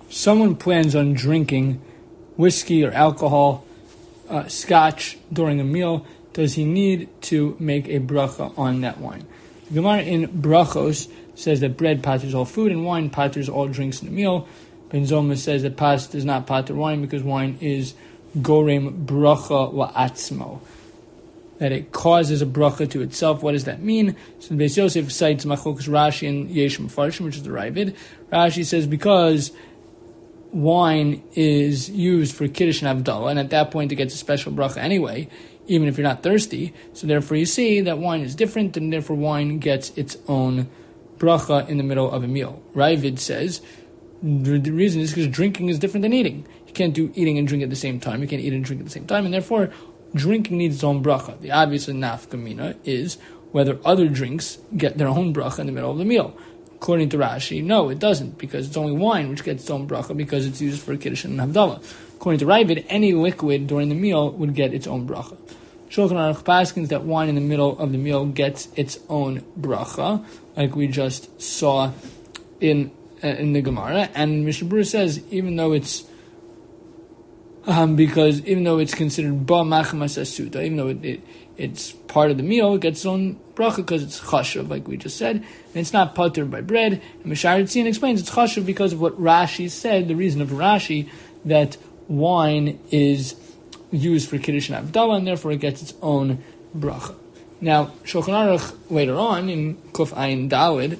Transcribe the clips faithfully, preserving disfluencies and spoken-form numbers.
someone plans on drinking whiskey or alcohol, uh, scotch during a meal, does he need to make a bracha on that wine? The Gemara in Brachos says that bread patters all food and wine patters all drinks in the meal. Ben Zoma says that pas does not patter wine because wine is gorem bracha la'atzmo, that it causes a bracha to itself. What does that mean? So the Beis Yosef cites Machlokas Rashi and Yesh Mefarshim, which is the Ravid. Rashi says because wine is used for Kiddush and Havdalah, and at that point it gets a special bracha anyway, even if you're not thirsty. So therefore you see that wine is different, and therefore wine gets its own bracha in the middle of a meal. Ravid says the, the reason is because drinking is different than eating. You can't do eating and drink at the same time. You can't eat and drink at the same time, and therefore drinking needs its own bracha. The obvious nafkamina is whether other drinks get their own bracha in the middle of the meal. According to Rashi, no, it doesn't, because it's only wine which gets its own bracha because it's used for Kiddush and Havdalah. According to Ravid, any liquid during the meal would get its own bracha. Shulchan Aruch paskins that wine in the middle of the meal gets its own bracha, like we just saw in uh, in the Gemara. And Mishnah Berurah says, even though it's um, because even though it's considered ba machmas asuta, even though it, it it's part of the meal, it gets its own bracha because it's chashuv, like we just said, and it's not pater by bread. And Mishar Tzin explains it's chashuv because of what Rashi said, the reason of Rashi, that wine is used for Kiddush and Havdalah, and therefore it gets its own bracha. Now, Shulchan Aruch later on in Kuf Ayin Dawid,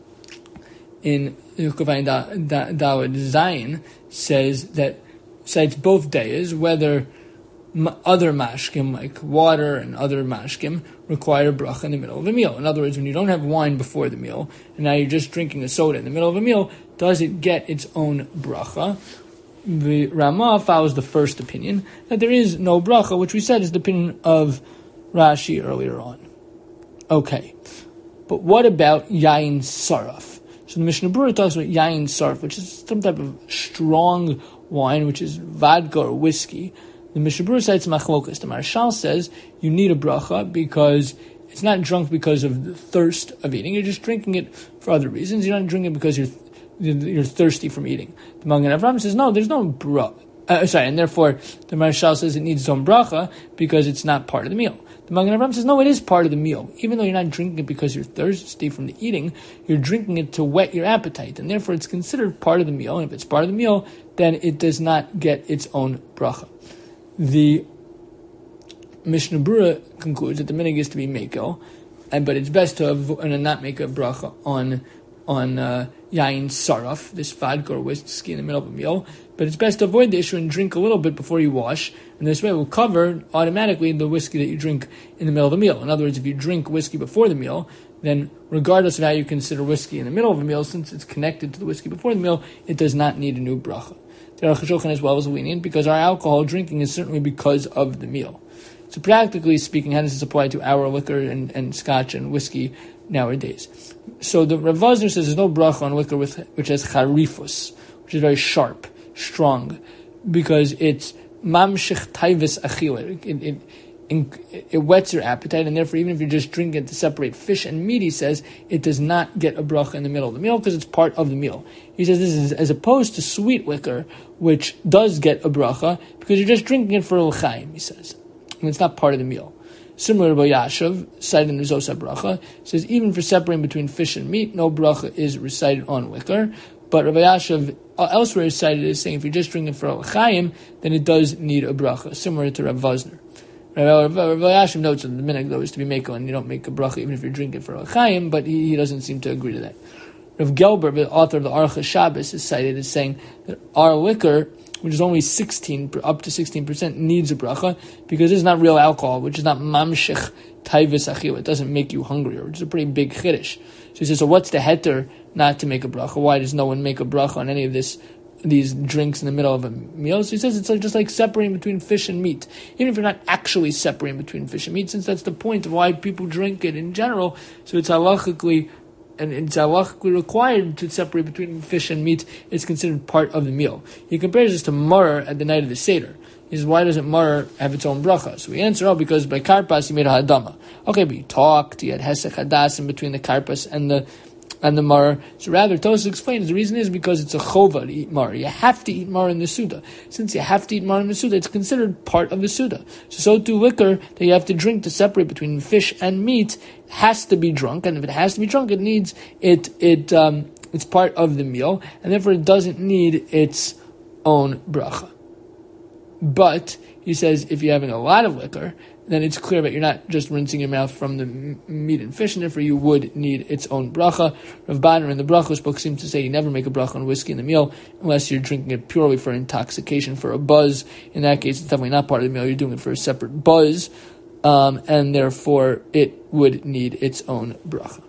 in Kuf Ayin Dawid Zayin, says that cites both days, whether other mashkim, like water and other mashkim, require bracha in the middle of a meal. In other words, when you don't have wine before the meal, and now you're just drinking a soda in the middle of a meal, does it get its own bracha? The Ramah follows the first opinion, that there is no bracha, which we said is the opinion of Rashi earlier on. Okay, but what about yain saraf? So the Mishnah Berurah talks about yain saraf, which is some type of strong wine, which is vodka or whiskey. The Mishnah Berurah cites machlokas. The Marshal says you need a bracha because it's not drunk because of the thirst of eating. You're just drinking it for other reasons. You're not drinking it because you're you're thirsty from eating. The Magen Avraham says no, there's no bracha. Uh, sorry, and therefore the Marshal says it needs its own bracha because it's not part of the meal. The Magen Avraham says no, it is part of the meal. Even though you're not drinking it because you're thirsty from the eating, you're drinking it to whet your appetite, and therefore it's considered part of the meal. And if it's part of the meal, then it does not get its own bracha. The Mishnah Berurah concludes that the minhag is to be mekel, and but it's best to avo- and not make a bracha on on uh, yain saraf, this vodka or whiskey in the middle of a meal. But it's best to avoid the issue and drink a little bit before you wash, and this way it will cover automatically the whiskey that you drink in the middle of the meal. In other words, if you drink whiskey before the meal, then regardless of how you consider whiskey in the middle of a meal, since it's connected to the whiskey before the meal, it does not need a new bracha. The Aruch HaShulchan as well is lenient because our alcohol drinking is certainly because of the meal. So practically speaking, how does this apply to our liquor and, and scotch and whiskey nowadays? So the Rav Vosner says there's no bracha on liquor with, which has charifus, which is very sharp, strong, because it's mamshich taivis achila. It, it, it, it whets your appetite, and therefore even if you're just drinking it to separate fish and meat, he says it does not get a bracha in the middle of the meal because it's part of the meal. He says this is as opposed to sweet liquor, which does get a bracha because you're just drinking it for l'chaim, he says, and it's not part of the meal. Similar to Rabbi Yashav, cited in Zosa bracha, says even for separating between fish and meat, no bracha is recited on liquor. But Rabbi Yashav elsewhere is cited as saying if you're just drinking for l'chaim, then it does need a bracha, similar to Rav Vosner. Rabbi Yashav notes that the minhag though is to be mekel, and you don't make a bracha even if you're drinking for l'chaim, but he, he doesn't seem to agree to that. Rav Gelber, the author of the Aruch HaShabbos, is cited as saying that our liquor, which is only sixteen, up to sixteen percent, needs a bracha because it's not real alcohol, which is not mamshich taivis achila. It doesn't make you hungrier, which is a pretty big chiddush. So he says, so what's the heter not to make a bracha? Why does no one make a bracha on any of this, these drinks in the middle of a meal? So he says it's like, just like separating between fish and meat. Even if you're not actually separating between fish and meat, since that's the point of why people drink it in general, so it's halachically and it's halachically required to separate between fish and meat, it's considered part of the meal. He compares this to maror at the night of the Seder. He says, why doesn't maror have its own bracha? So we answer, oh, because by karpas you made a hadama. Okay, but you talked, you had hesech hadas in between the karpas and the and the mar. So rather, Tosfos explains the reason is because it's a chova to eat mar. You have to eat mar in the Suda. Since you have to eat mar in the Suda, it's considered part of the Suda. So, so too liquor that you have to drink to separate between fish and meat has to be drunk, and if it has to be drunk, it needs it it um it's part of the meal, and therefore it doesn't need its own bracha. But he says if you're having a lot of liquor, then it's clear that you're not just rinsing your mouth from the m- meat and fish, and therefore you would need its own bracha. Rav Banner in the Brachos book seems to say you never make a bracha on whiskey in the meal unless you're drinking it purely for intoxication, for a buzz. In that case, it's definitely not part of the meal. You're doing it for a separate buzz, um, and therefore it would need its own bracha.